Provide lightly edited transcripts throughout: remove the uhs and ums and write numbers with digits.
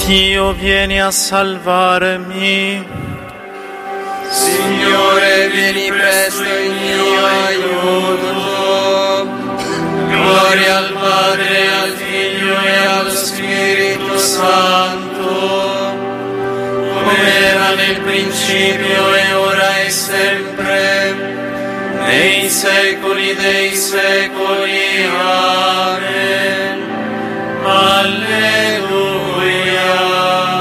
Dio, vieni a salvarmi. Signore, vieni presto in mio aiuto. Gloria al Padre, al Figlio e allo Spirito Santo, come era nel principio e ora e sempre, nei secoli dei secoli. Amen. Alleluia.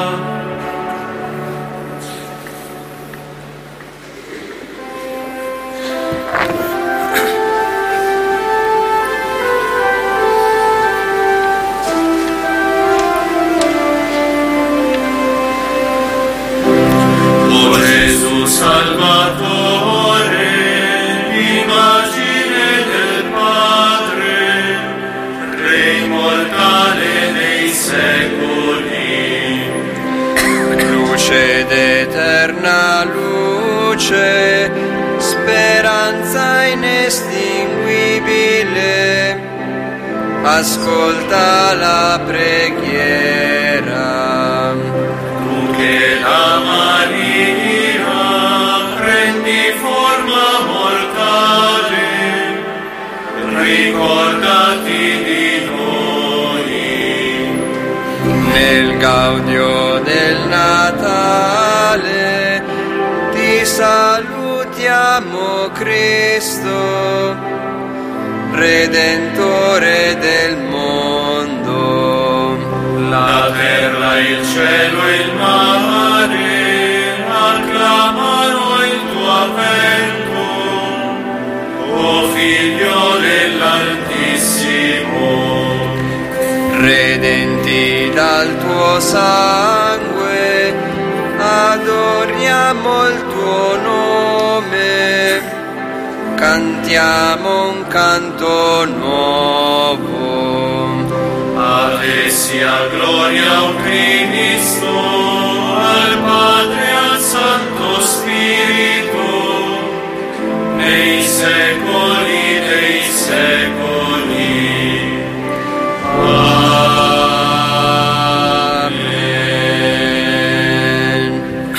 Salvatore, immagine del Padre, Re immortale dei secoli. Luce d'eterna luce, speranza inestinguibile, ascolta la preghiera. Tu che la Maria ricordati di noi. Nel gaudio del Natale ti salutiamo, Cristo, Redentore del mondo. La terra, il cielo e il mare acclamano il tuo avvento, o Figlio dell'Altissimo. Redenti dal tuo sangue, adoriamo il tuo nome, cantiamo un canto nuovo. A te sia gloria, o Cristo, al Padre e al Santo Spirito, nei secoli dei secoli. Amen.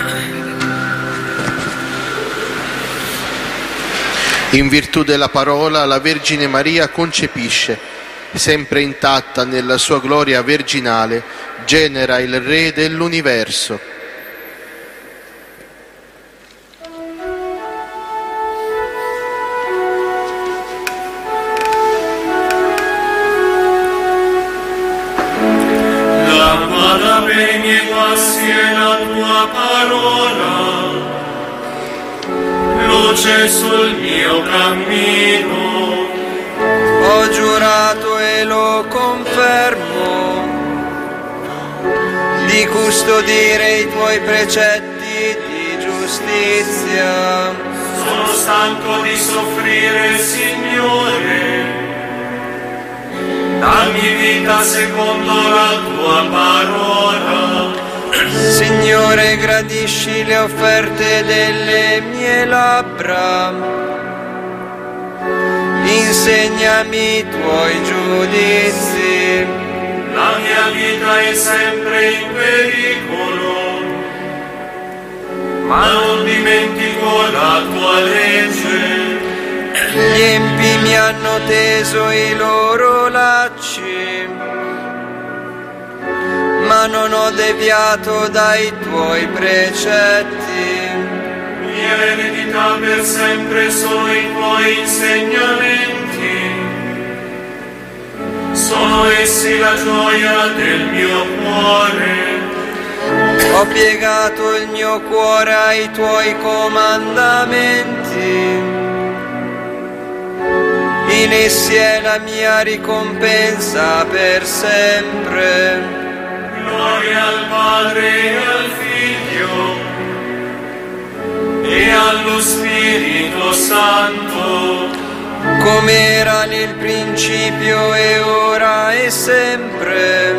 In virtù della parola, la Vergine Maria concepisce, sempre intatta nella sua gloria virginale, genera il Re dell'universo. Lampada per i miei passi è la tua parola, luce sul mio cammino. Ho giurato e lo confermo di custodire i tuoi precetti di giustizia. Sono stanco di soffrire, Signore, dammi vita secondo la tua parola. Signore, gradisci le offerte delle mie labbra. Insegnami i tuoi giudizi. La mia vita è sempre in pericolo, ma non dimentico la tua legge. Gli empi mi hanno teso i loro lacci, ma non ho deviato dai tuoi precetti. Mia eredità per sempre sono i tuoi insegnamenti, sono essi la gioia del mio cuore. Ho piegato il mio cuore ai tuoi comandamenti, in essi è la mia ricompensa per sempre. Gloria al Padre e al Figlio e allo Spirito Santo, come era nel principio e ora e sempre,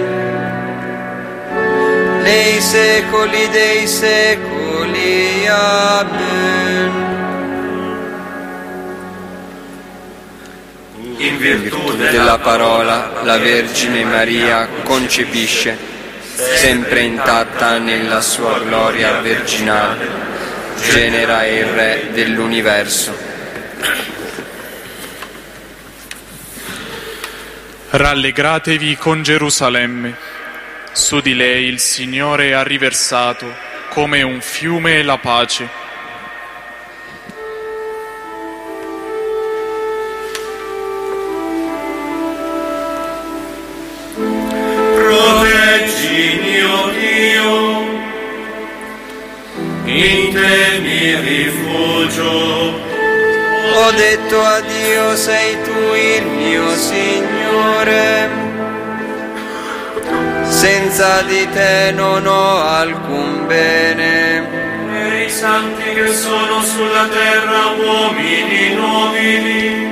nei secoli dei secoli. Amen. In virtù della parola, la Vergine Maria concepisce, sempre intatta nella sua gloria virginale, genera il Re dell'universo. Rallegratevi con Gerusalemme, su di lei il Signore ha riversato come un fiume la pace. Proteggi, mio Dio, in te mi rifugio. Ho detto a Dio, sei tu il mio Signore, senza di te non ho alcun bene. E i santi che sono sulla terra, uomini nobili,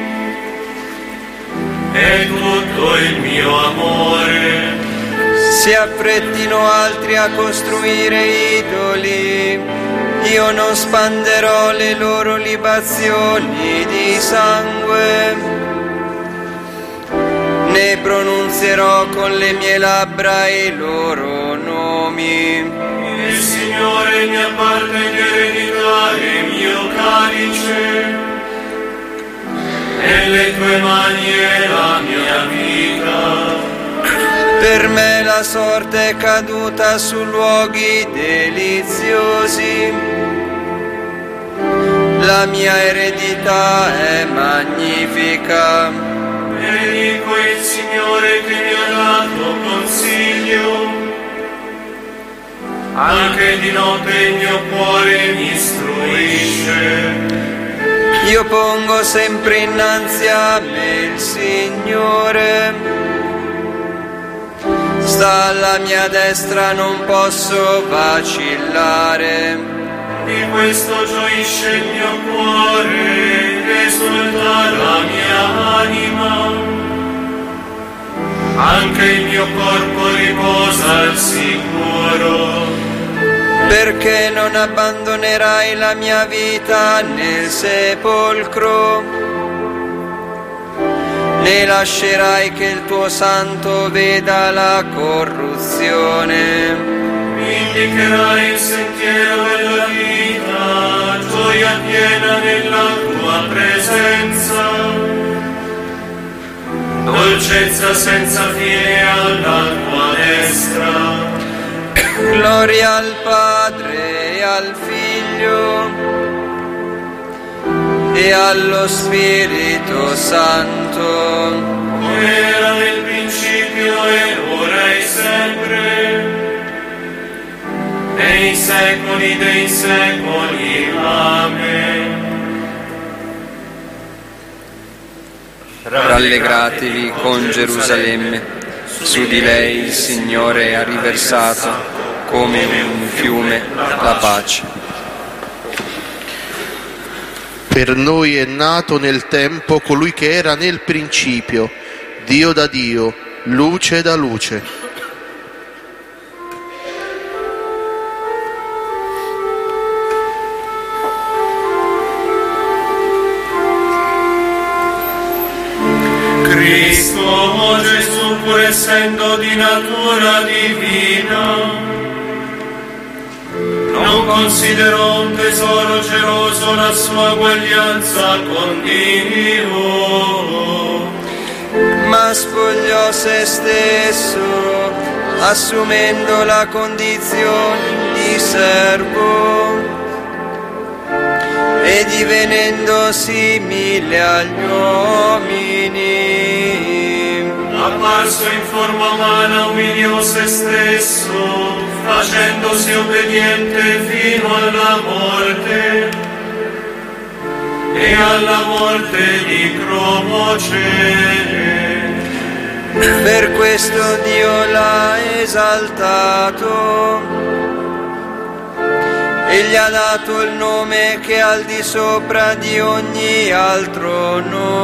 e tutto il mio amore. Si affrettino altri a costruire idoli, io non spanderò le loro libazioni di sangue, né pronunzierò con le mie labbra i loro nomi. Il Signore mia parte di eredità e mio calice, e le tue mani è la mia vita. Per me la sorte è caduta su luoghi deliziosi, la mia eredità è magnifica. Benedico il Signore che mi ha dato consiglio, anche di notte il mio cuore mi istruisce. Io pongo sempre innanzi a me il Signore, sta alla mia destra, non posso vacillare. Di questo gioisce il mio cuore, esulta la mia anima. Anche il mio corpo riposa al sicuro. Perché non abbandonerai la mia vita nel sepolcro, né lascerai che il tuo santo veda la corruzione. Indicherai il sentiero della vita, gioia piena nella tua presenza, dolcezza senza fine alla tua destra. Gloria al Padre e al Figlio e allo Spirito Santo, come era nel principio e ora e sempre, nei secoli dei secoli. Amen. rallegratevi con Gerusalemme, su di lei il Signore ha riversato come un fiume la pace. Per noi è nato nel tempo colui che era nel principio, Dio da Dio, luce da luce. Cristo, o Gesù, pur essendo di natura divina, non considerò un tesoro geloso la sua uguaglianza con Dio, ma spogliò se stesso, assumendo la condizione di servo e divenendo simile agli uomini. apparso in forma umana, umiliò se stesso, facendosi obbediente fino alla morte, e alla morte di croce. Per questo Dio l'ha esaltato e gli ha dato il nome che è al di sopra di ogni altro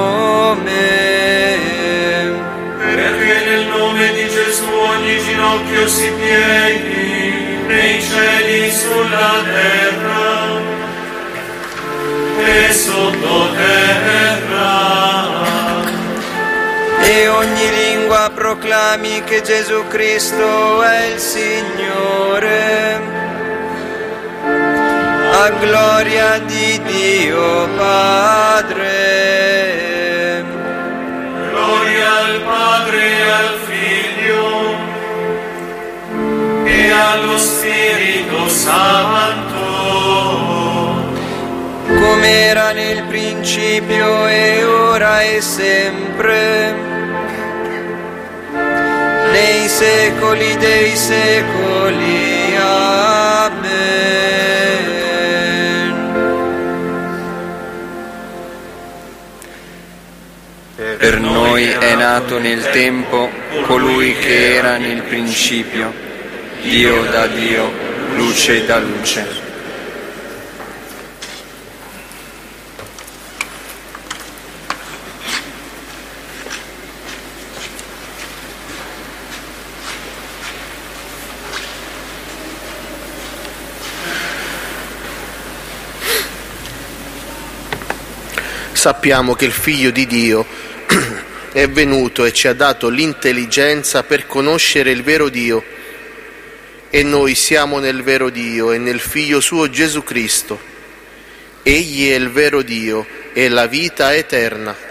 nome. Perché nel nome di Gesù ogni ginocchio si pieghi, nei cieli, sulla terra e sottoterra. E ogni lingua proclami che Gesù Cristo è il Signore, a gloria di Dio Padre. Gloria al Padre e al Figlio e allo Spirito Santo, come era nel principio e ora e sempre, nei secoli dei secoli. Amen. Per noi è nato nel tempo colui che era nel principio, Dio da Dio, luce da luce. Sappiamo che il Figlio di Dio è venuto e ci ha dato l'intelligenza per conoscere il vero Dio, e noi siamo nel vero Dio e nel Figlio suo Gesù Cristo. Egli è il vero Dio e la vita eterna.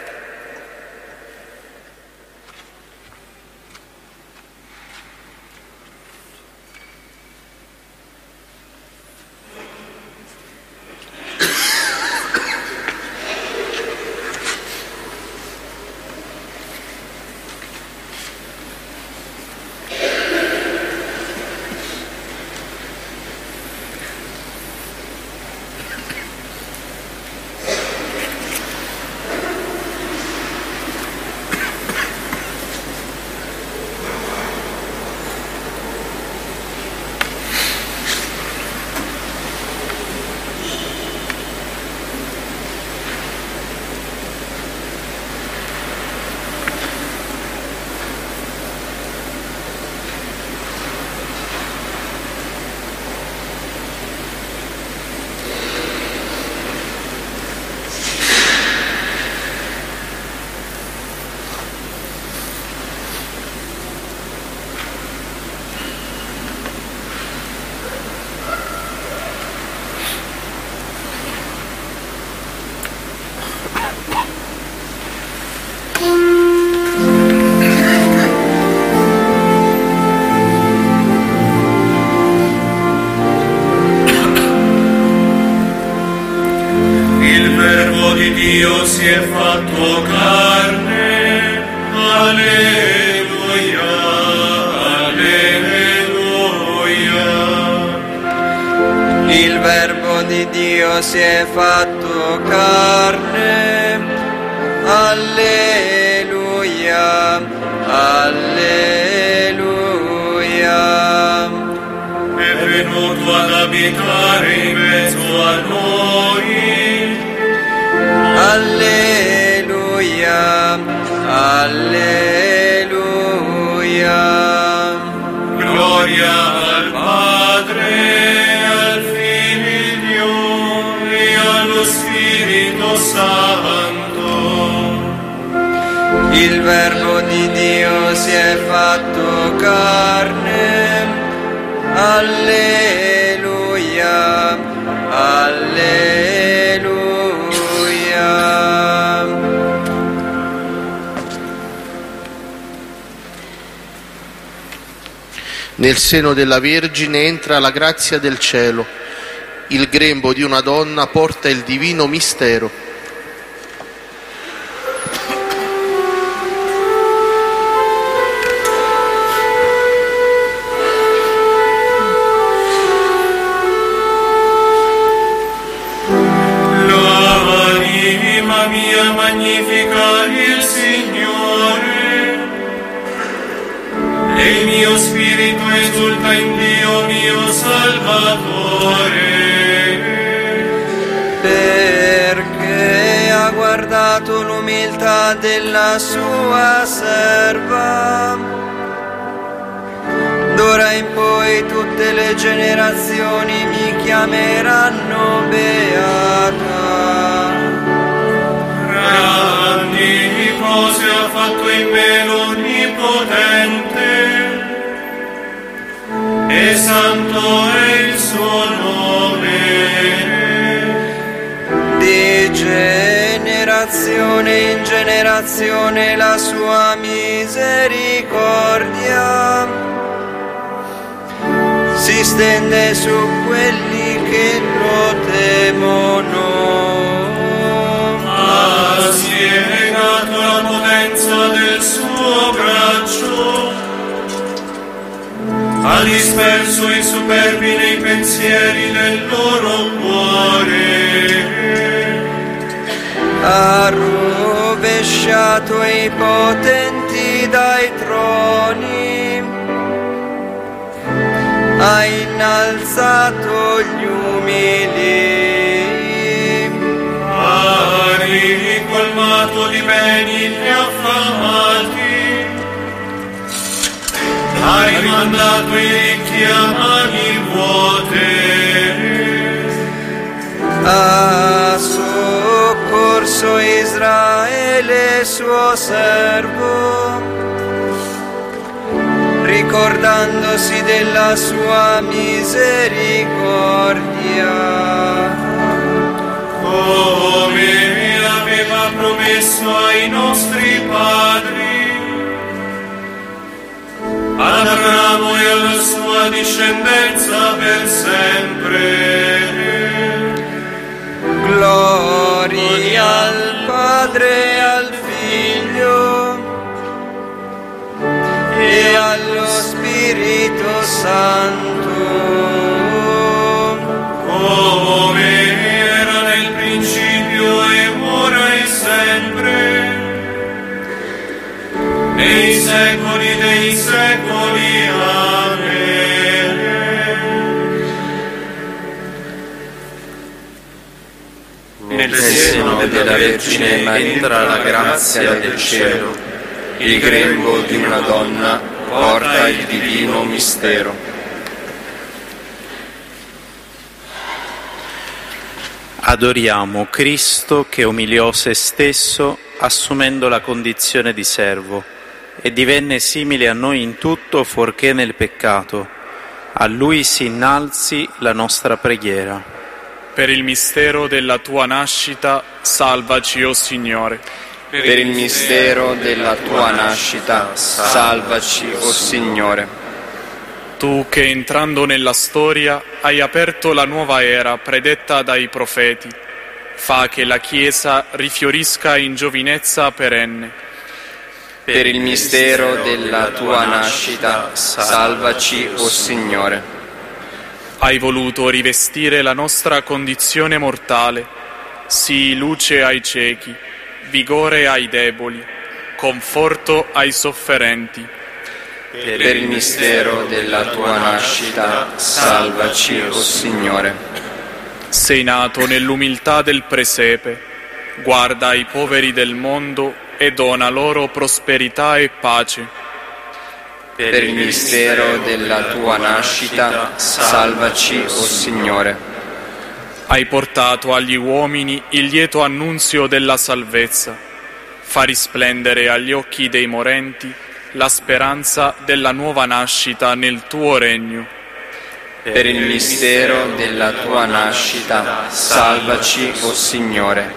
Dio si è fatto carne, alleluia, alleluia. Il Verbo di Dio si è fatto carne, alleluia, alleluia. È venuto ad abitare in mezzo a noi, alleluia, alleluia. Gloria al Padre, al Figlio e allo Spirito Santo. Il Verbo di Dio si è fatto carne, alleluia, alleluia. Nel seno della Vergine entra la grazia del cielo. Il grembo di una donna porta il divino mistero. L'anima mia magnifica il Signore, e il mio spirito esulta in Dio mio Salvatore, perché ha guardato l'umiltà della sua serva. D'ora in poi tutte le generazioni mi chiameranno beata. grandi cose ha fatto fatto in me l'Onnipotente, e santo è il suo nome. Di generazione in generazione la sua misericordia si stende su quelli che lo temono. Ha spiegato la potenza del suo braccio, ha disperso i superbi nei pensieri del loro cuore. Ha rovesciato i potenti dai troni, ha innalzato gli umili, Ha ricolmato di beni gli affamati, ha rimandato i ricchi a mani vuote. ha soccorso Israele suo servo, ricordandosi della sua misericordia, Come aveva promesso ai nostri padri, ad Abramo e alla sua discendenza per sempre. gloria al Padre e al Figlio e allo Spirito Santo, Come era nel principio e ora e sempre, nei secoli dei secoli. Amen. nel seno della Vergine Maria entra la grazia del cielo, il grembo di una donna porta il divino mistero. Adoriamo Cristo che umiliò se stesso assumendo la condizione di servo e divenne simile a noi in tutto fuorché nel peccato. A Lui si innalzi la nostra preghiera. Per il mistero della tua nascita, salvaci, o Signore. Per il mistero della tua nascita, salvaci, o Signore. Tu che entrando nella storia hai aperto la nuova era predetta dai profeti, fa che la Chiesa rifiorisca in giovinezza perenne. Per il mistero della tua nascita, salvaci, o Signore. Hai voluto rivestire la nostra condizione mortale, sii luce ai ciechi, vigore ai deboli, conforto ai sofferenti. Per il mistero della tua nascita, salvaci, o Signore. Sei nato nell'umiltà del presepe, guarda i poveri del mondo e dona loro prosperità e pace. Per il mistero della tua nascita, salvaci, o Signore. Hai portato agli uomini il lieto annunzio della salvezza, fa risplendere agli occhi dei morenti la speranza della nuova nascita nel tuo regno. Per il mistero della tua nascita, salvaci, o Signore.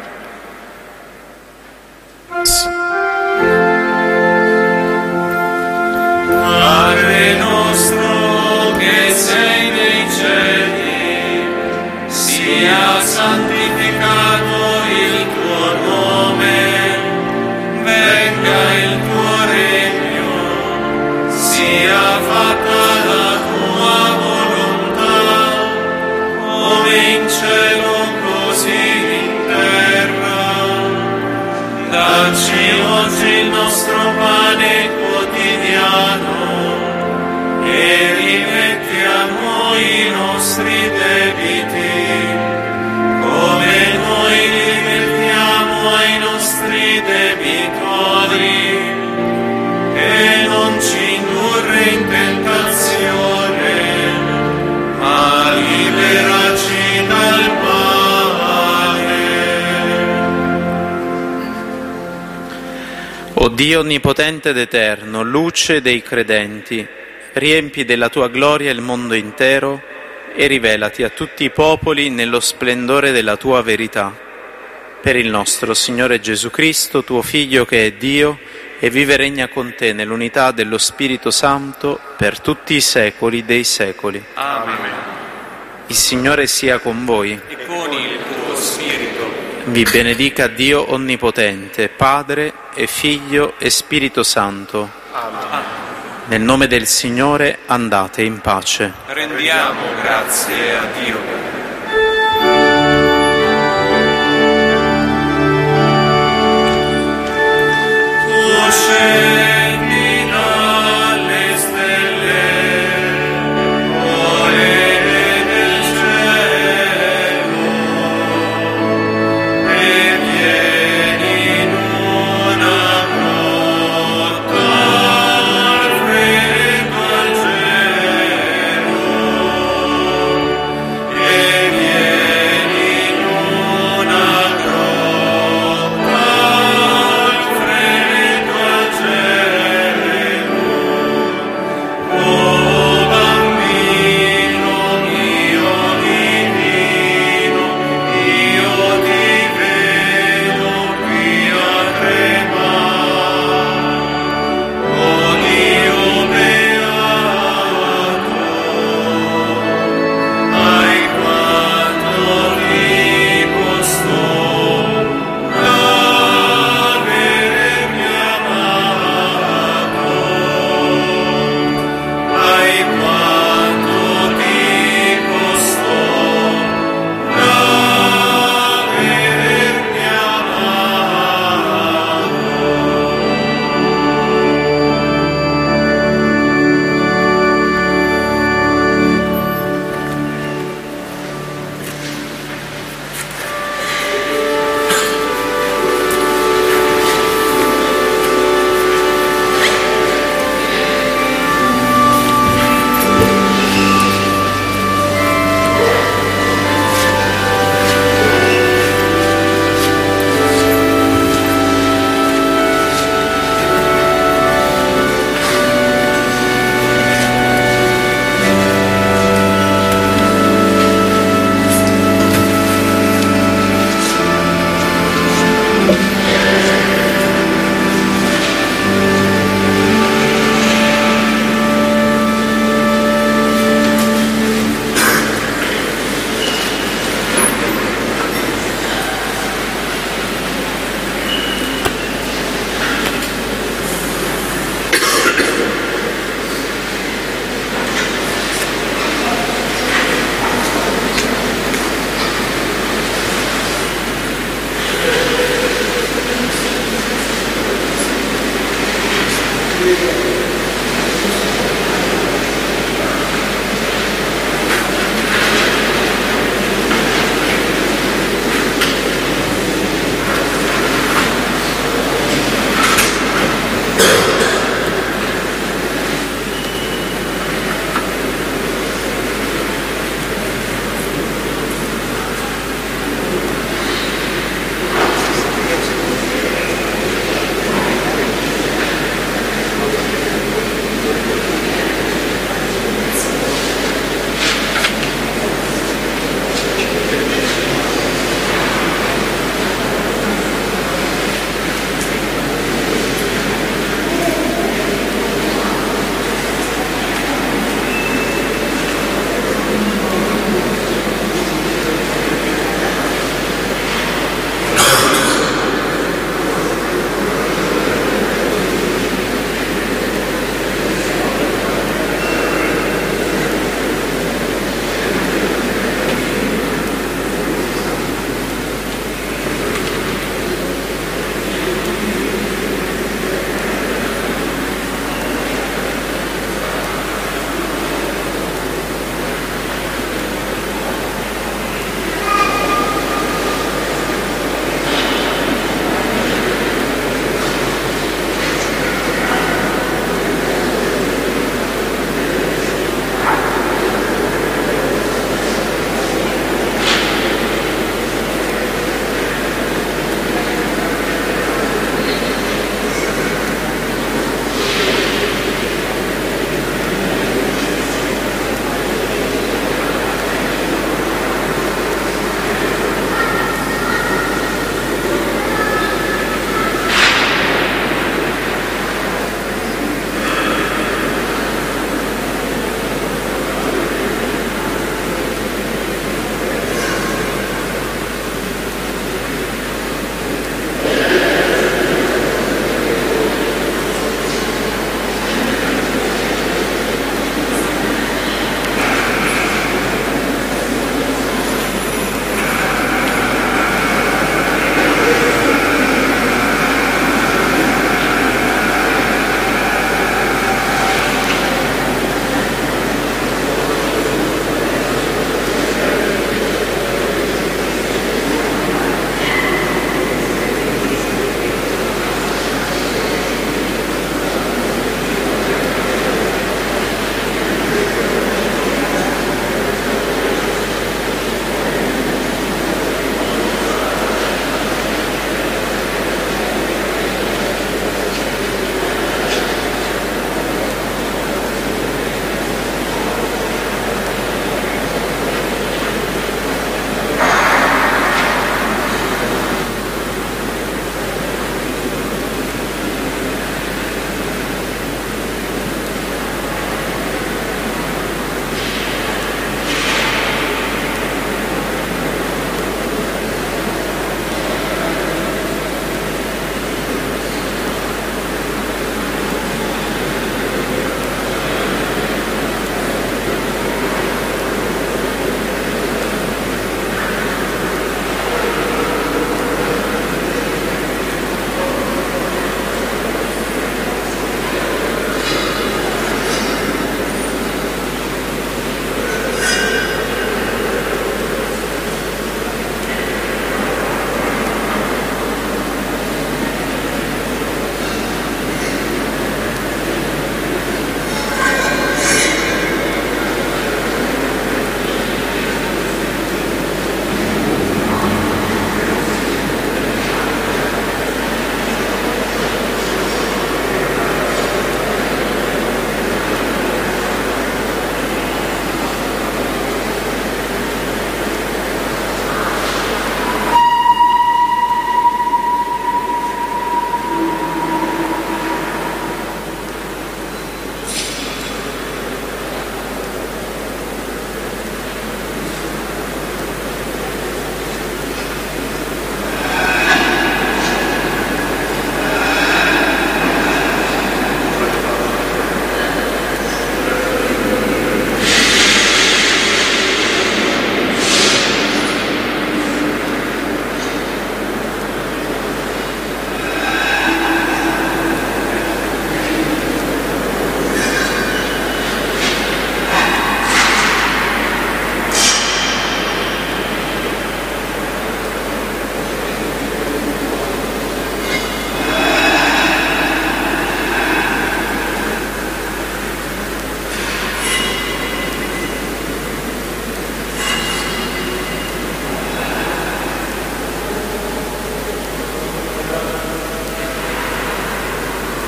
Padre nostro che sei nei cieli, sia santificato il tuo nome, venga il tuo regno, sia fatta la tua volontà, come in cielo così in terra. Dacci oggi il nostro pane quotidiano e rimetti a noi i nostri debiti, come noi li rimettiamo ai nostri debitori, e non ci indurre in tentazione, ma liberaci dal male. O O Dio onnipotente ed eterno, luce dei credenti, riempi della tua gloria il mondo intero e rivelati a tutti i popoli nello splendore della tua verità. Per il nostro Signore Gesù Cristo, tuo Figlio che è Dio e vive e regna con te nell'unità dello Spirito Santo per tutti i secoli dei secoli. Amen. Il Signore sia con voi. E con il tuo Spirito. Vi benedica Dio Onnipotente, Padre e Figlio e Spirito Santo. Amen. Nel nome del Signore andate in pace. Rendiamo grazie a Dio.